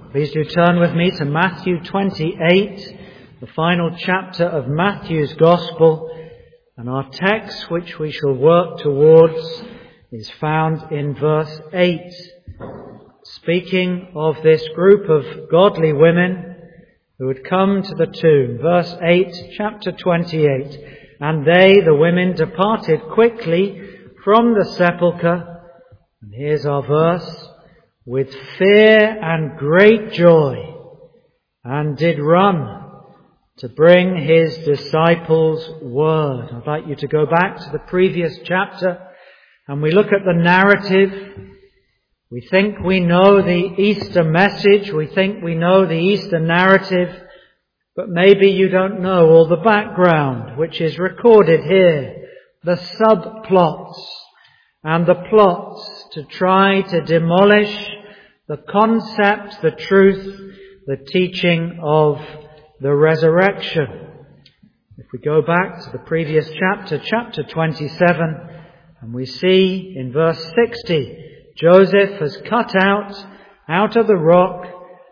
Please do turn with me to Matthew 28, the final chapter of Matthew's Gospel, and our text which we shall work towards is found in verse 8. Speaking of this group of godly women who had come to the tomb. Verse 8, chapter 28. And they, the women, departed quickly from the sepulchre. And here's our verse. With fear and great joy, and did run to bring his disciples word. I'd like you to go back to the previous chapter and we look at the narrative. We think we know the Easter message, we think we know the Easter narrative, but maybe you don't know all the background which is recorded here, the subplots and the plots to try to demolish the concept, the truth, the teaching of the resurrection. If we go back to the previous chapter, chapter 27, and we see in verse 60, Joseph has cut out of the rock,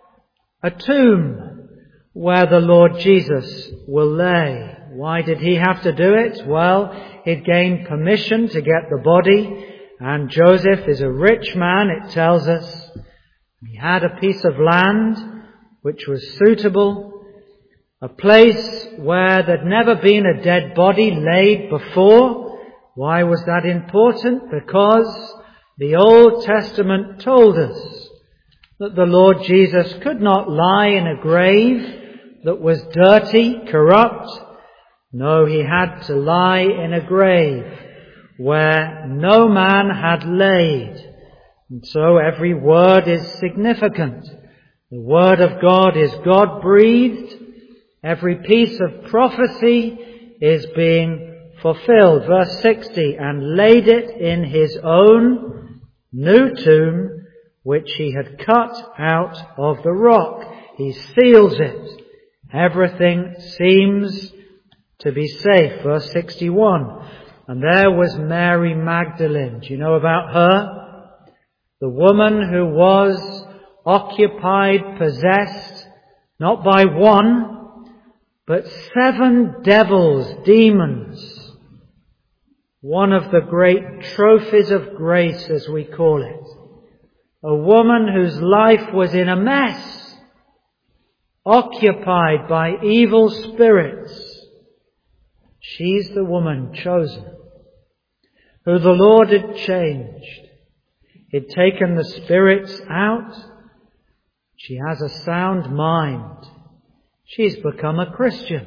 a tomb where the Lord Jesus will lay. Why did he have to do it? Well, he'd gained permission to get the body, and Joseph is a rich man, it tells us. He had a piece of land which was suitable, a place where there'd never been a dead body laid before. Why was that important? Because the Old Testament told us that the Lord Jesus could not lie in a grave that was dirty, corrupt. No, he had to lie in a grave where no man had laid. And so every word is significant. The Word of God is God-breathed. Every piece of prophecy is being fulfilled. Verse 60, and laid it in his own new tomb, which he had cut out of the rock. He seals it. Everything seems to be safe. Verse 61, and there was Mary Magdalene. Do you know about her? The woman who was occupied, possessed, not by one, but 7 devils, demons. One of the great trophies of grace, as we call it. A woman whose life was in a mess, occupied by evil spirits. She's the woman chosen, who the Lord had changed. He'd taken the spirits out. She has a sound mind. She's become a Christian.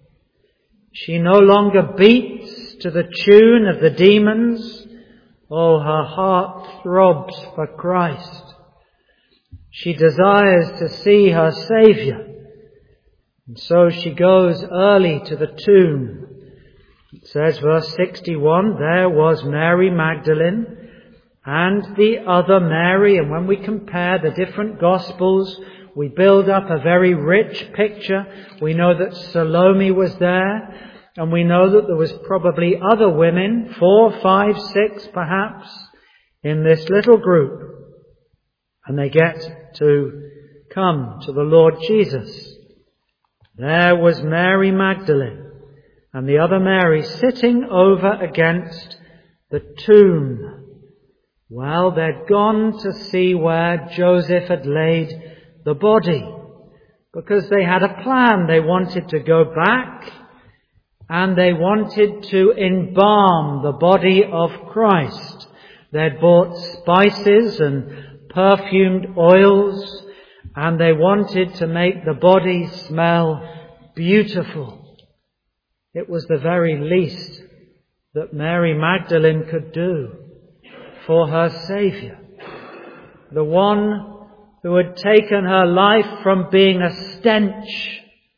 She no longer beats to the tune of the demons. Oh, her heart throbs for Christ. She desires to see her Saviour. And so she goes early to the tomb. It says, verse 61, there was Mary Magdalene, and the other Mary. And when we compare the different Gospels, we build up a very rich picture. We know that Salome was there, and we know that there was probably other women, 4, 5, 6 perhaps, in this little group. And they get to come to the Lord Jesus. There was Mary Magdalene, and the other Mary sitting over against the tomb. Well, they'd gone to see where Joseph had laid the body, because they had a plan. They wanted to go back and they wanted to embalm the body of Christ. They'd bought spices and perfumed oils, and they wanted to make the body smell beautiful. It was the very least that Mary Magdalene could do for her Saviour, the one who had taken her life from being a stench,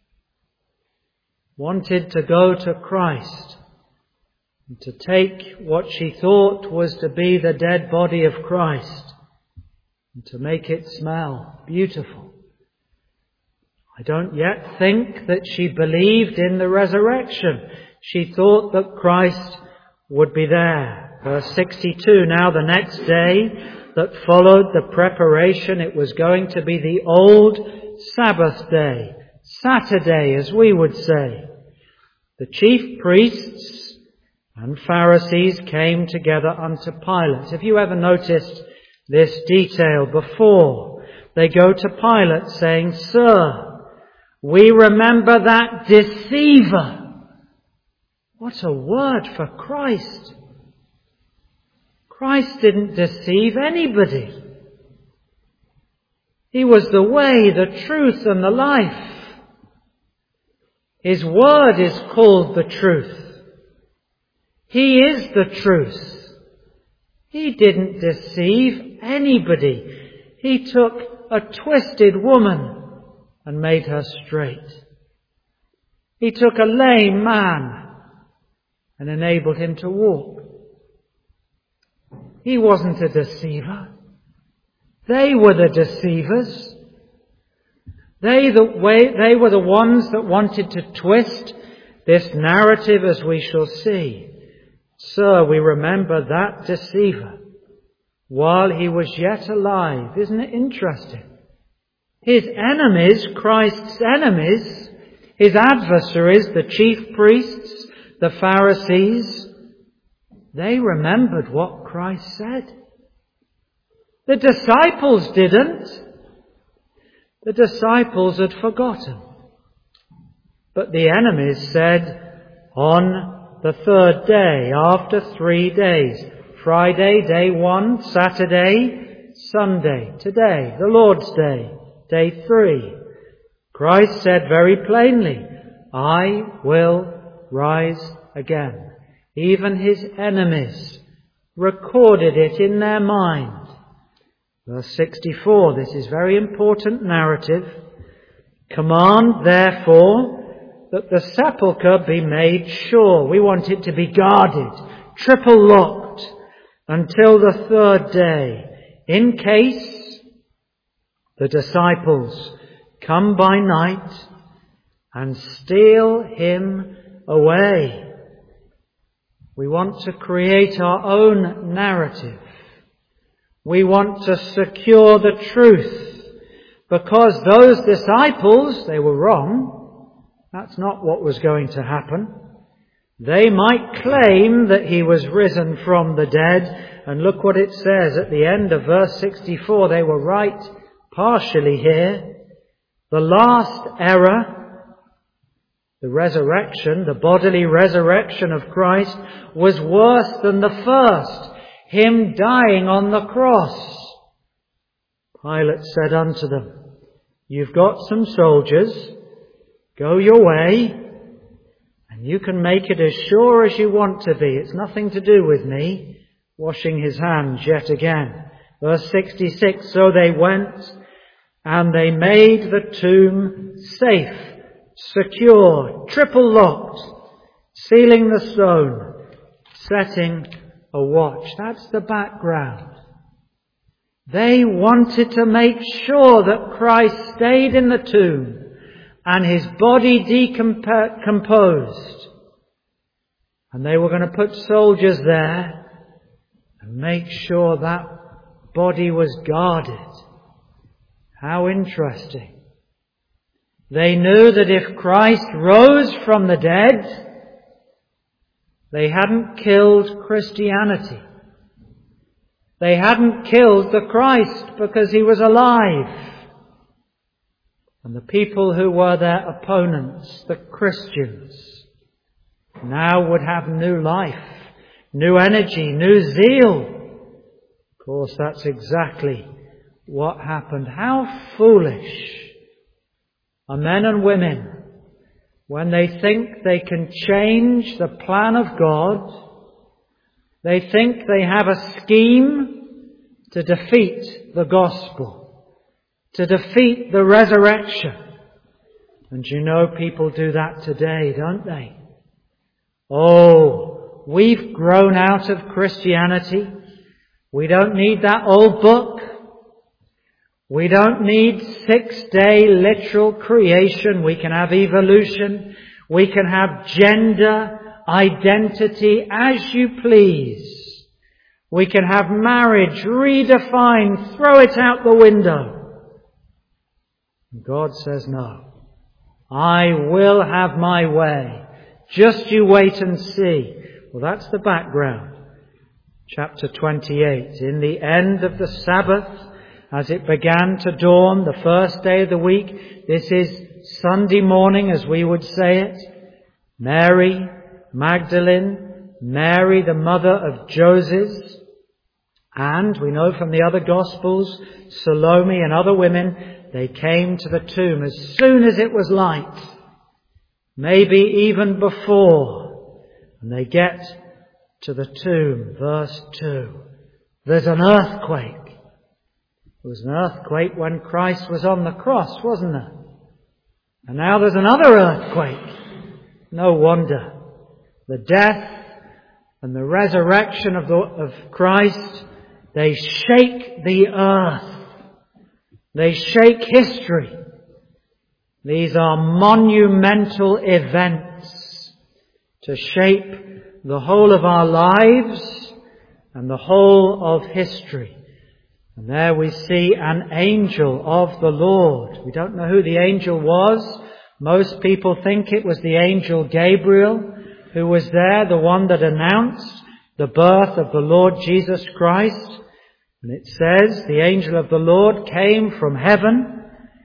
wanted to go to Christ and to take what she thought was to be the dead body of Christ and to make it smell beautiful. I don't yet think that she believed in the resurrection. She thought that Christ would be there. Verse 62, now the next day, that followed the preparation. It was going to be the old Sabbath day, Saturday as we would say. The chief priests and Pharisees came together unto Pilate. Have you ever noticed this detail before? They go to Pilate saying, "Sir, we remember that deceiver." What a word for Christ. Christ didn't deceive anybody. He was the way, the truth, and the life. His word is called the truth. He is the truth. He didn't deceive anybody. He took a twisted woman and made her straight. He took a lame man and enabled him to walk. He wasn't a deceiver. They were the deceivers. They were the ones that wanted to twist this narrative, as we shall see. Sir, we remember that deceiver while he was yet alive. Isn't it interesting? His enemies, Christ's enemies, his adversaries, the chief priests, the Pharisees, they remembered what Christ said. The disciples didn't. The disciples had forgotten. But the enemies said, on the third day, after 3 days, Friday, day 1, Saturday, Sunday, today, the Lord's Day, day 3. Christ said very plainly, I will rise again. Even his enemies recorded it in their mind. Verse 64, this is very important narrative. Command, therefore, that the sepulchre be made sure. We want it to be guarded, triple locked, until the third day, in case the disciples come by night and steal him away. We want to create our own narrative. We want to secure the truth, because those disciples, they were wrong. That's not what was going to happen. They might claim that he was risen from the dead, and look what it says at the end of verse 64. They were right partially here. The last error, the resurrection, the bodily resurrection of Christ, was worse than the first. Him dying on the cross. Pilate said unto them, you've got some soldiers, go your way, and you can make it as sure as you want to be. It's nothing to do with me. Washing his hands yet again. Verse 66, so they went and they made the tomb safe, secure, triple locked, sealing the stone, setting a watch. That's the background. They wanted to make sure that Christ stayed in the tomb and his body decomposed. And they were going to put soldiers there and make sure that body was guarded. How interesting. They knew that if Christ rose from the dead, they hadn't killed Christianity. They hadn't killed the Christ because he was alive. And the people who were their opponents, the Christians, now would have new life, new energy, new zeal. Of course, that's exactly what happened. How foolish are men and women when they think they can change the plan of God. They think they have a scheme to defeat the gospel, to defeat the resurrection. And you know, people do that today, don't they? Oh, we've grown out of Christianity. We don't need that old book. We don't need 6-day literal creation. We can have evolution. We can have gender identity as you please. We can have marriage redefined, throw it out the window. And God says, no, I will have my way. Just you wait and see. Well, that's the background. Chapter 28. In the end of the Sabbath, as it began to dawn, the first day of the week, this is Sunday morning as we would say it, Mary Magdalene, Mary the mother of Joseph, and we know from the other Gospels, Salome and other women, they came to the tomb as soon as it was light, maybe even before, and they get to the tomb, verse 2. There's an earthquake. There was an earthquake when Christ was on the cross, wasn't there? And now there's another earthquake. No wonder. The death and the resurrection of Christ, they shake the earth. They shake history. These are monumental events to shape the whole of our lives and the whole of history. And there we see an angel of the Lord. We don't know who the angel was. Most people think it was the angel Gabriel who was there, the one that announced the birth of the Lord Jesus Christ. And it says the angel of the Lord came from heaven,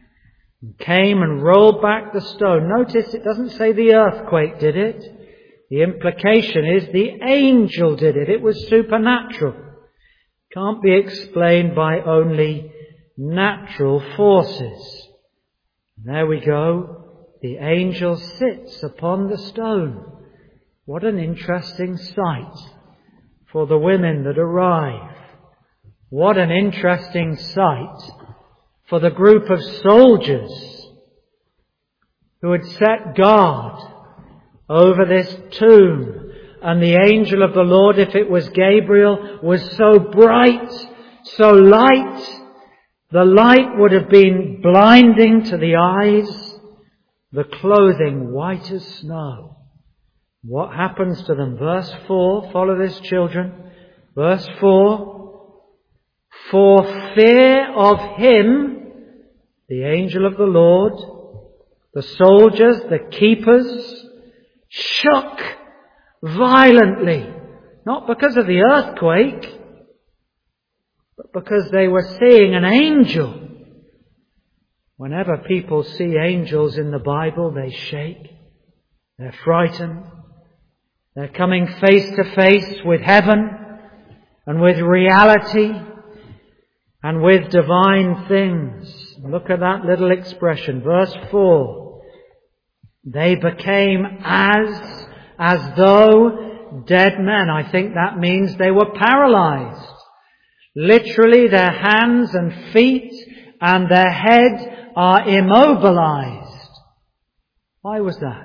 came and rolled back the stone. Notice it doesn't say the earthquake did it. The implication is the angel did it. It was supernatural. Can't be explained by only natural forces. And there we go. The angel sits upon the stone. What an interesting sight for the women that arrive. What an interesting sight for the group of soldiers who had set guard over this tomb. And the angel of the Lord, if it was Gabriel, was so bright, so light, the light would have been blinding to the eyes, the clothing white as snow. What happens to them? Verse 4, follow this, children. Verse 4, for fear of him, the angel of the Lord, the soldiers, the keepers, shook violently, not because of the earthquake, but because they were seeing an angel. Whenever people see angels in the Bible, they shake. They're frightened. They're coming face to face with heaven and with reality and with divine things. Look at that little expression. Verse 4. They became as though dead men. I think that means they were paralyzed. Literally, their hands and feet and their head are immobilized. Why was that?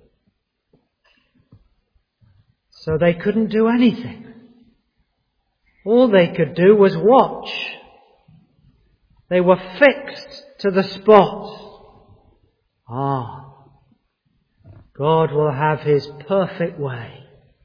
So they couldn't do anything. All they could do was watch. They were fixed to the spot. God will have His perfect way.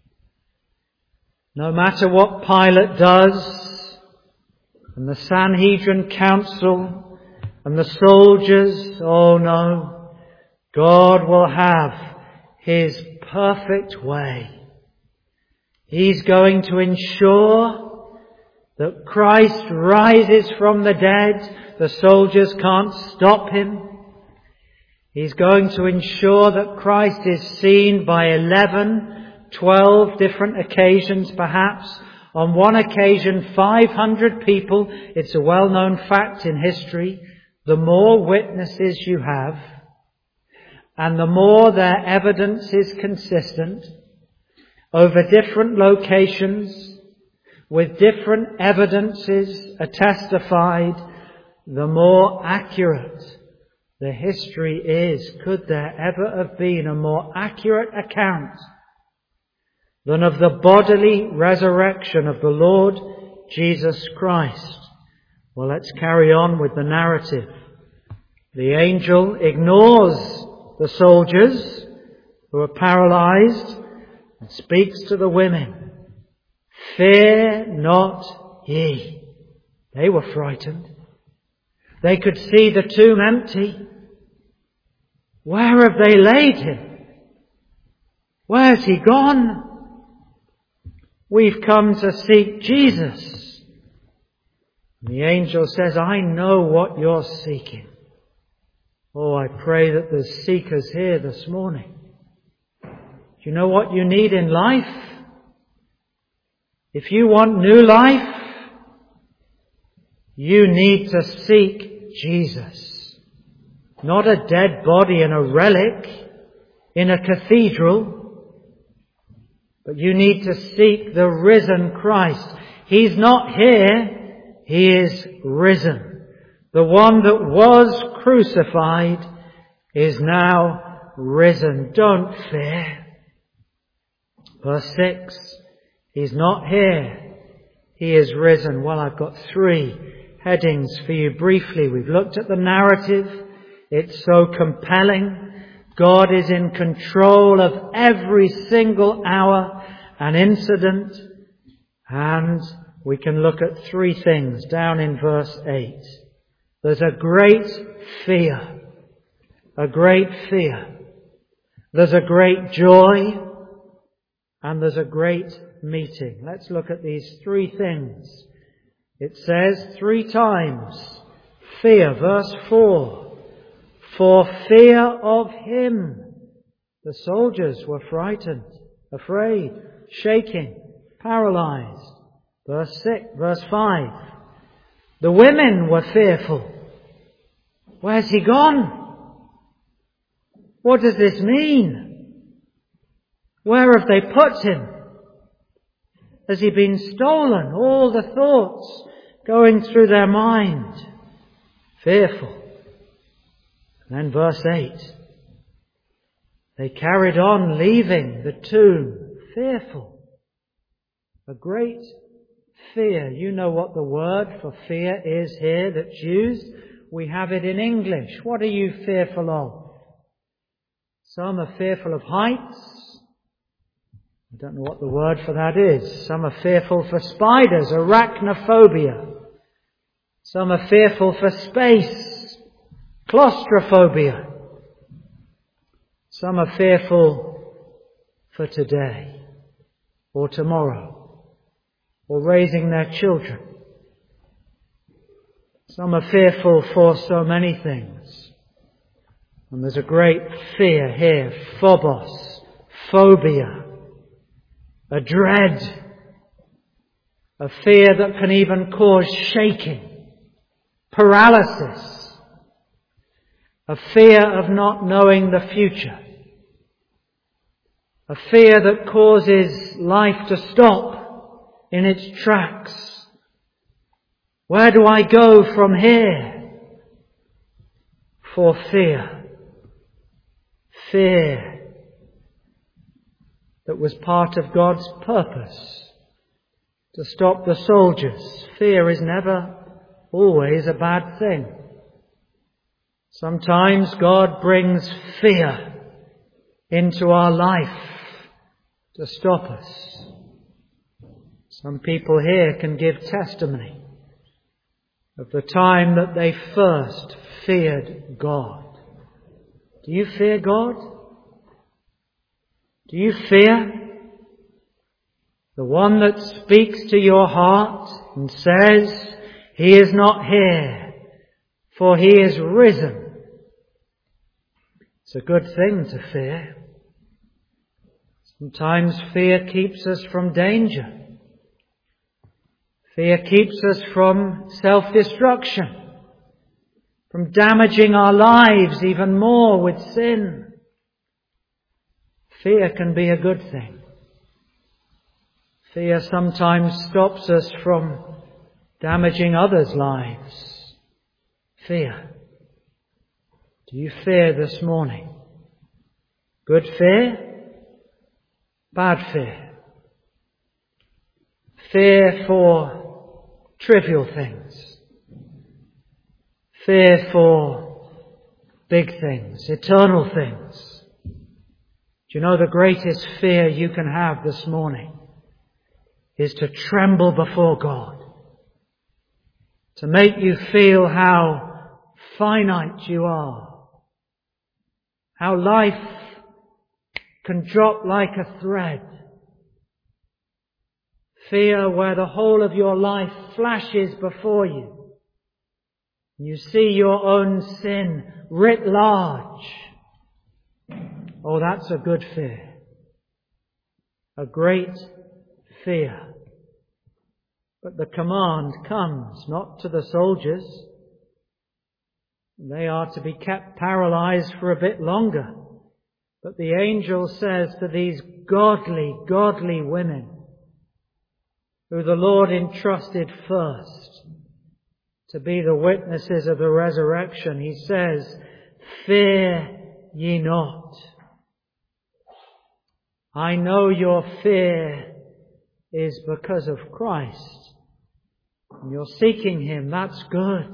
No matter what Pilate does, and the Sanhedrin Council, and the soldiers, oh no, God will have His perfect way. He's going to ensure that Christ rises from the dead. The soldiers can't stop Him. He's going to ensure that Christ is seen by 11, 12 different occasions perhaps. On one occasion, 500 people. It's a well-known fact in history. The more witnesses you have, and the more their evidence is consistent, over different locations, with different evidences testified, the more accurate the history is. Could there ever have been a more accurate account than of the bodily resurrection of the Lord Jesus Christ? Well, let's carry on with the narrative. The angel ignores the soldiers who are paralyzed and speaks to the women. Fear not ye. They were frightened. They could see the tomb empty. Where have they laid him? Where's he gone? We've come to seek Jesus. The angel says, I know what you're seeking. Oh, I pray that there's seekers here this morning. Do you know what you need in life? If you want new life, you need to seek Jesus. Not a dead body and a relic in a cathedral, but you need to seek the risen Christ. He's not here, He is risen. The one that was crucified is now risen. Don't fear. Verse 6, He's not here, He is risen. Well, I've got 3 headings for you briefly. We've looked at the narrative. It's so compelling. God is in control of every single hour and incident. And we can look at 3 things down in verse 8. There's a great fear. A great fear. There's a great joy. And there's a great meeting. Let's look at these 3 things. It says 3 times, fear. Verse 4. For fear of him. The soldiers were frightened, afraid, shaking, paralyzed. Verse 5. The women were fearful. Where's he gone? What does this mean? Where have they put him? Has he been stolen? All the thoughts going through their mind. Fearful. Then verse 8. They carried on leaving the tomb, fearful. A great fear. You know what the word for fear is here that's used. We have it in English. What are you fearful of? Some are fearful of heights. I don't know what the word for that is. Some are fearful for spiders, arachnophobia. Some are fearful for space, claustrophobia. Some are fearful for today or tomorrow or raising their children. Some are fearful for so many things. And there's a great fear here, phobos, phobia, a dread, a fear that can even cause shaking, paralysis, a fear of not knowing the future, a fear that causes life to stop in its tracks. Where do I go from here? For fear. Fear that was part of God's purpose to stop the soldiers. Fear is never always a bad thing. Sometimes God brings fear into our life to stop us. Some people here can give testimony of the time that they first feared God. Do you fear God? Do you fear the one that speaks to your heart and says, He is not here, for He is risen? It's a good thing to fear. Sometimes fear keeps us from danger. Fear keeps us from self-destruction, from damaging our lives even more with sin. Fear can be a good thing. Fear sometimes stops us from damaging others' lives. Fear. Do you fear this morning? Good fear? Bad fear? Fear for trivial things. Fear for big things, eternal things. Do you know the greatest fear you can have this morning is to tremble before God, to make you feel how finite you are, how life can drop like a thread. Fear where the whole of your life flashes before you. You see your own sin writ large. Oh, that's a good fear. A great fear. But the command comes not to the soldiers. They are to be kept paralyzed for a bit longer. But the angel says to these godly women who the Lord entrusted first to be the witnesses of the resurrection, He says, "Fear ye not. I know your fear is because of Christ. And you're seeking Him, that's good.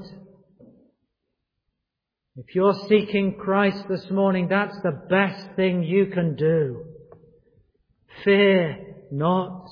If you're seeking Christ this morning, that's the best thing you can do. Fear not.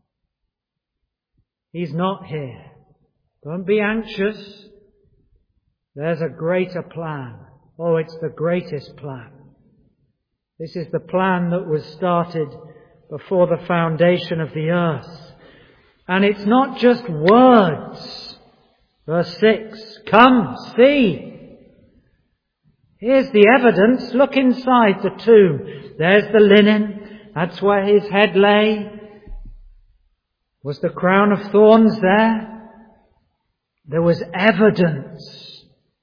He's not here. Don't be anxious. There's a greater plan. Oh, it's the greatest plan. This is the plan that was started before the foundation of the earth. And it's not just words. Verse 6, come, see. Here's the evidence. Look inside the tomb. There's the linen. That's where His head lay. Was the crown of thorns there? There was evidence.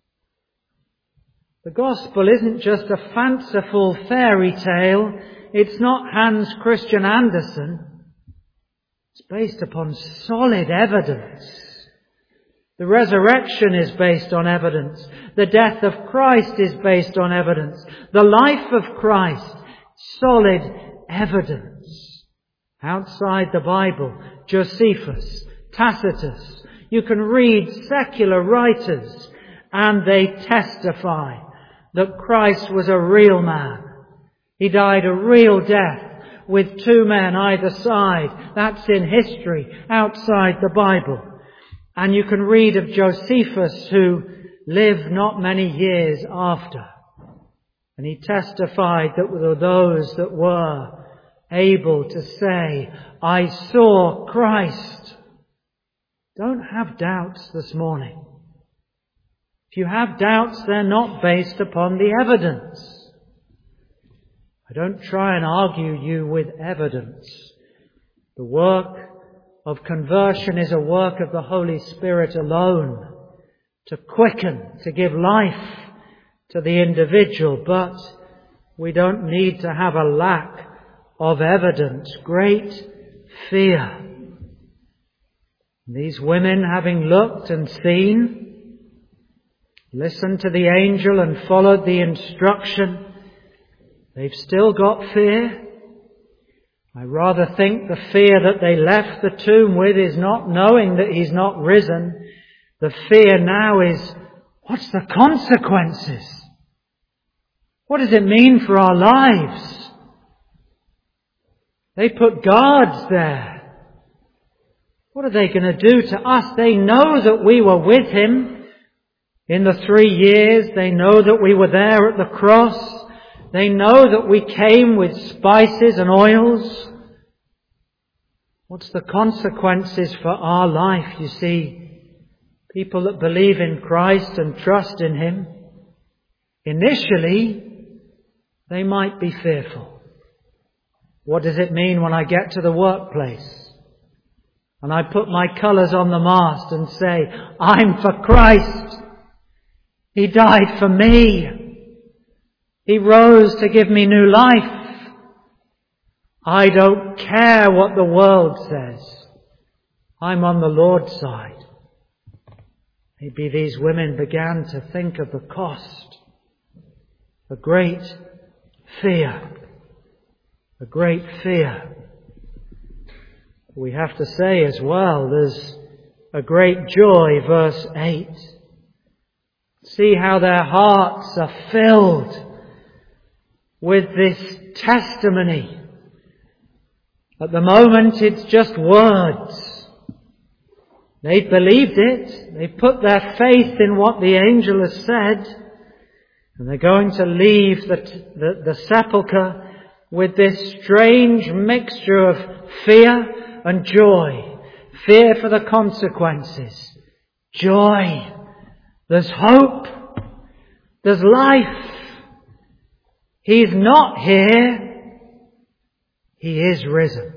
The gospel isn't just a fanciful fairy tale. It's not Hans Christian Andersen. It's based upon solid evidence. The resurrection is based on evidence. The death of Christ is based on evidence. The life of Christ, solid evidence. Outside the Bible, Josephus, Tacitus, you can read secular writers and they testify that Christ was a real man. He died a real death with two men either side. That's in history outside the Bible. And you can read of Josephus who lived not many years after. And he testified that there were those that were able to say, I saw Christ. Don't have doubts this morning. If you have doubts, they're not based upon the evidence. I don't try and argue you with evidence. The work of conversion is a work of the Holy Spirit alone, to quicken, to give life to the individual, but we don't need to have a lack of evidence. Great fear. These women, having looked and seen, listened to the angel and followed the instruction, they've still got fear. I rather think the fear that they left the tomb with is not knowing that He's not risen. The fear now is, what's the consequences? What does it mean for our lives? They put guards there. What are they going to do to us? They know that we were with Him in the 3 years. They know that we were there at the cross. They know that we came with spices and oils. What's the consequences for our life? You see, people that believe in Christ and trust in Him, initially, they might be fearful. What does it mean when I get to the workplace and I put my colours on the mast and say, I'm for Christ. He died for me. He rose to give me new life. I don't care what the world says. I'm on the Lord's side. Maybe these women began to think of the cost. A great fear. A great fear. We have to say as well, there's a great joy, verse 8. See how their hearts are filled with this testimony. At the moment it's just words. They believed it. They put their faith in what the angel has said. And they're going to leave the sepulchre with this strange mixture of fear and joy. Fear for the consequences. Joy. There's hope. There's life. He's not here. He is risen.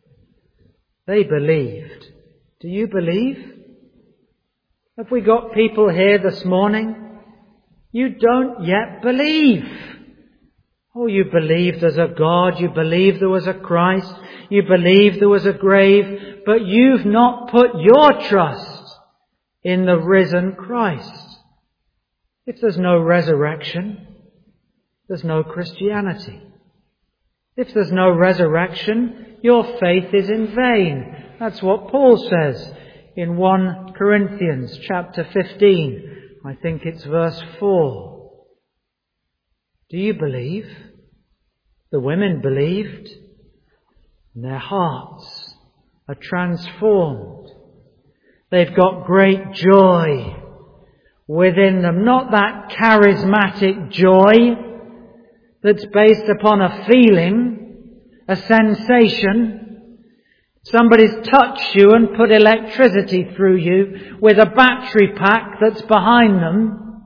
They believed. Do you believe? Have we got people here this morning? You don't yet believe. Oh, you believe there's a God. You believe there was a Christ. You believe there was a grave. But you've not put your trust in the risen Christ. If there's no resurrection, there's no Christianity. If there's no resurrection, your faith is in vain. That's what Paul says in 1 Corinthians chapter 15. I think it's verse 4. Do you believe? The women believed. And their hearts are transformed. They've got great joy within them. Not that charismatic joy that's based upon a feeling, a sensation. Somebody's touched you and put electricity through you with a battery pack that's behind them.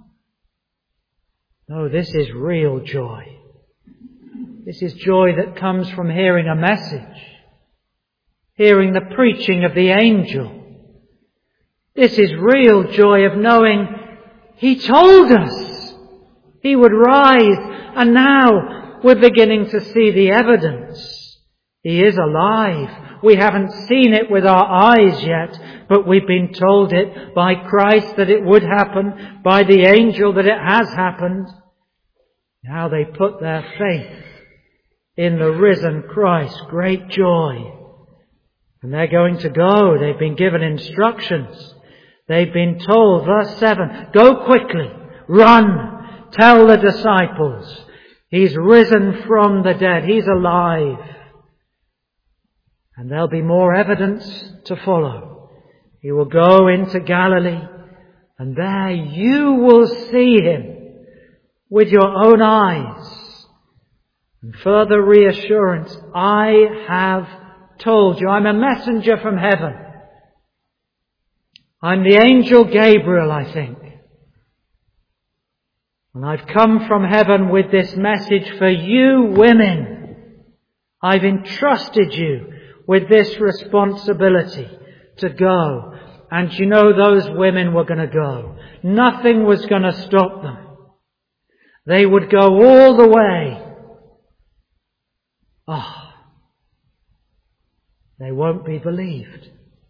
No, this is real joy. This is joy that comes from hearing a message, hearing the preaching of the angel. This is real joy of knowing He told us He would rise, and now we're beginning to see the evidence. He is alive. We haven't seen it with our eyes yet, but we've been told it by Christ that it would happen, by the angel that it has happened. Now they put their faith in the risen Christ. Great joy. And they're going to go. They've been given instructions. They've been told, verse 7, go quickly, run, tell the disciples, He's risen from the dead, He's alive. And there'll be more evidence to follow. He will go into Galilee, and there you will see Him with your own eyes. And further reassurance, I have told you. I'm a messenger from heaven. I'm the angel Gabriel, I think. And I've come from heaven with this message for you women. I've entrusted you with this responsibility to go. And you know those women were going to go. Nothing was going to stop them. They would go all the way. They won't be believed.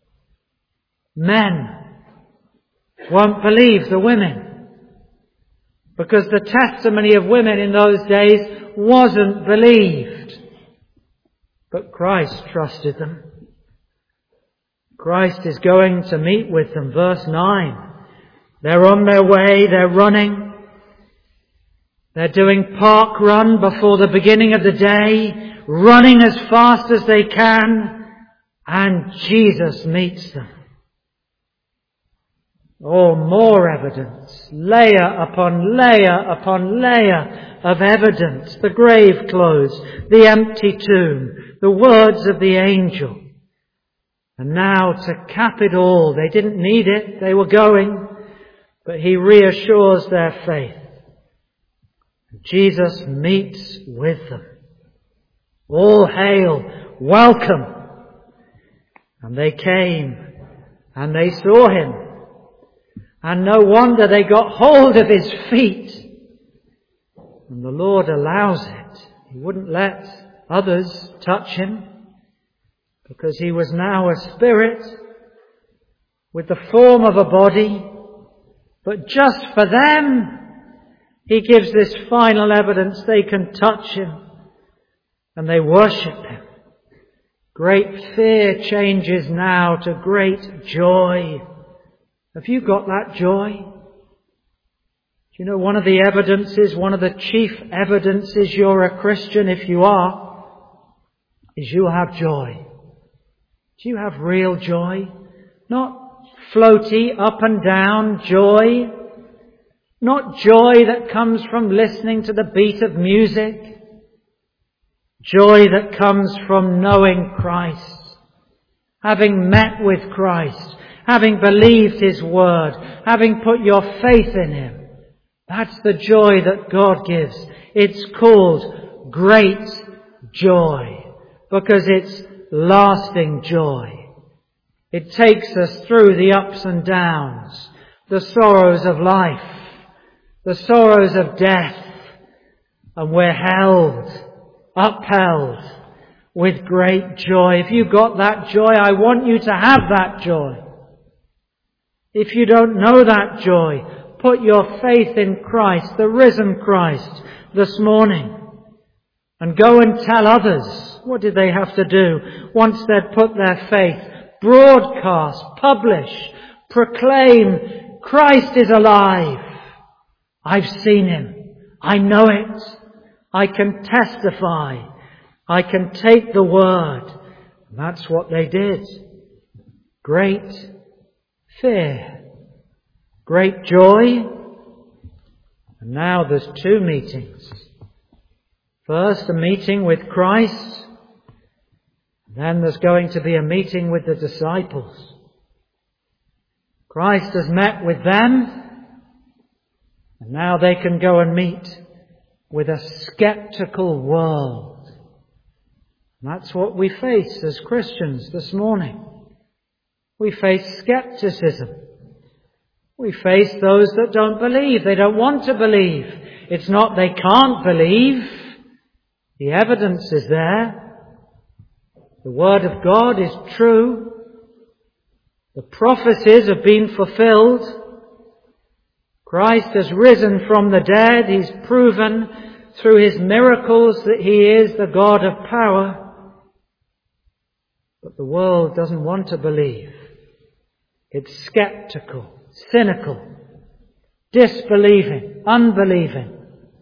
Men won't believe the women, because the testimony of women in those days wasn't believed. But Christ trusted them. Christ is going to meet with them. Verse 9. They're on their way, they're running. They're doing park run before the beginning of the day, running as fast as they can, and Jesus meets them. Oh, more evidence. Layer upon layer upon layer of evidence. The grave clothes, the empty tomb, the words of the angel. And now to cap it all, they didn't need it, they were going, but He reassures their faith. Jesus meets with them. All hail, welcome. And they came and they saw Him. And no wonder they got hold of His feet. And the Lord allows it. He wouldn't let others touch Him, because He was now a spirit with the form of a body. But just for them, He gives this final evidence. They can touch Him and they worship Him. Great fear changes now to great joy. Have you got that joy? Do you know one of the evidences, one of the chief evidences you're a Christian, if you are, is you'll have joy. Do you have real joy? Not floaty, up and down joy. Not joy that comes from listening to the beat of music. Joy that comes from knowing Christ. Having met with Christ. Having believed His Word. Having put your faith in Him. That's the joy that God gives. It's called great joy. Because it's lasting joy. It takes us through the ups and downs. The sorrows of life. The sorrows of death. And we're upheld with great joy. If you got that joy, I want you to have that joy. If you don't know that joy, put your faith in Christ, the risen Christ, this morning. And go and tell others. What did they have to do once they'd put their faith? Broadcast, publish, proclaim, Christ is alive. I've seen Him. I know it. I can testify. I can take the word. And that's what they did. Great fear. Great joy. And now there's two meetings. First, a meeting with Christ. Then there's going to be a meeting with the disciples. Christ has met with them. And now they can go and meet with a skeptical world. And that's what we face as Christians this morning. We face skepticism. We face those that don't believe. They don't want to believe. It's not they can't believe. The evidence is there. The Word of God is true. The prophecies have been fulfilled. Christ has risen from the dead. He's proven through His miracles that He is the God of power. But the world doesn't want to believe. It's skeptical, cynical, disbelieving, unbelieving.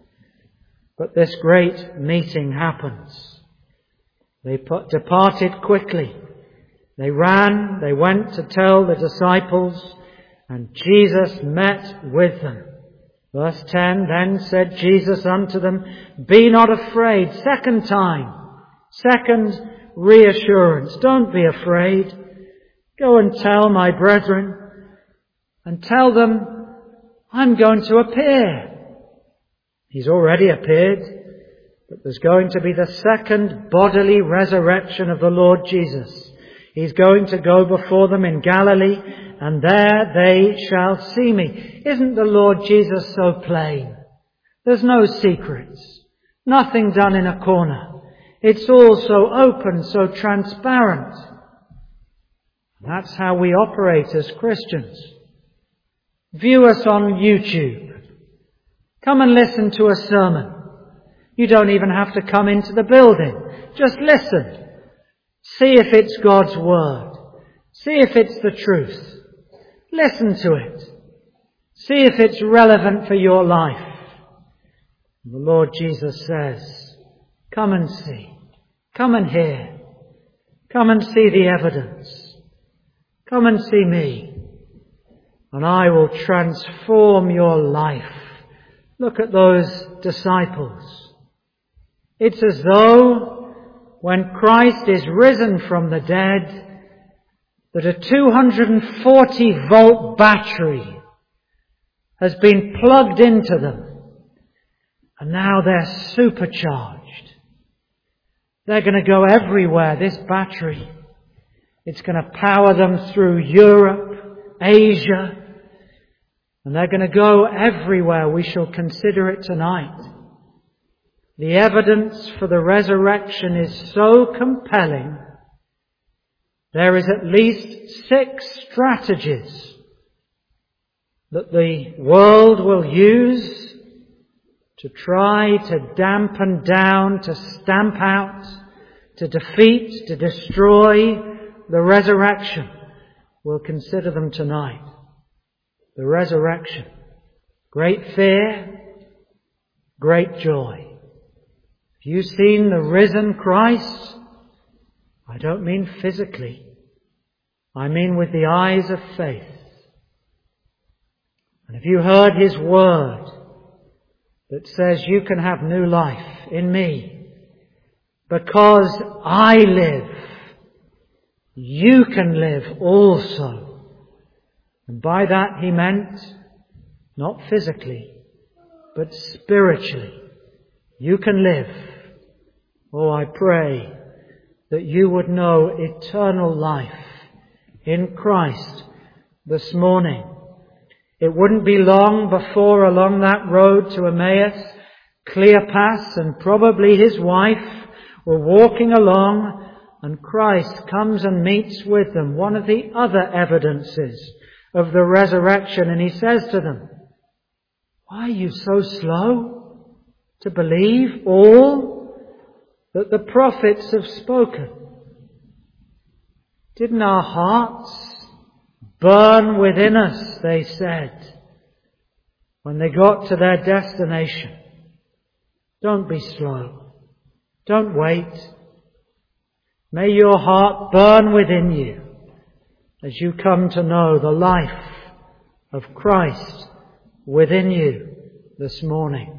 But this great meeting happens. They departed quickly. They ran, they went to tell the disciples, and Jesus met with them. Verse 10, then said Jesus unto them, be not afraid. Second time. Second reassurance. Don't be afraid. Go and tell my brethren, and tell them, I'm going to appear. He's already appeared, but there's going to be the second bodily resurrection of the Lord Jesus. He's going to go before them in Galilee, and there they shall see me. Isn't the Lord Jesus so plain? There's no secrets. Nothing done in a corner. It's all so open, so transparent. That's how we operate as Christians. View us on YouTube. Come and listen to a sermon. You don't even have to come into the building. Just listen. See if it's God's Word. See if it's the truth. Listen to it. See if it's relevant for your life. The Lord Jesus says, come and see. Come and hear. Come and see the evidence. Come and see me. And I will transform your life. Look at those disciples. It's as though when Christ is risen from the dead, that a 240-volt battery has been plugged into them. And now they're supercharged. They're going to go everywhere, this battery. It's going to power them through Europe, Asia. And they're going to go everywhere. We shall consider it tonight. The evidence for the resurrection is so compelling. There is at least 6 strategies that the world will use to try to dampen down, to stamp out, to defeat, to destroy the resurrection. We'll consider them tonight. The resurrection. Great fear, great joy. Have you seen the risen Christ? I don't mean physically. I mean with the eyes of faith. And have you heard His word that says you can have new life in me? Because I live, you can live also. And by that He meant not physically, but spiritually. You can live. Oh, I pray that you would know eternal life in Christ this morning. It wouldn't be long before along that road to Emmaus, Cleopas and probably his wife were walking along, and Christ comes and meets with them, one of the other evidences of the resurrection, and He says to them, "Why are you so slow to believe all that the prophets have spoken? Didn't our hearts burn within us," they said, when they got to their destination? Don't be slow. Don't wait. May your heart burn within you as you come to know the life of Christ within you this morning.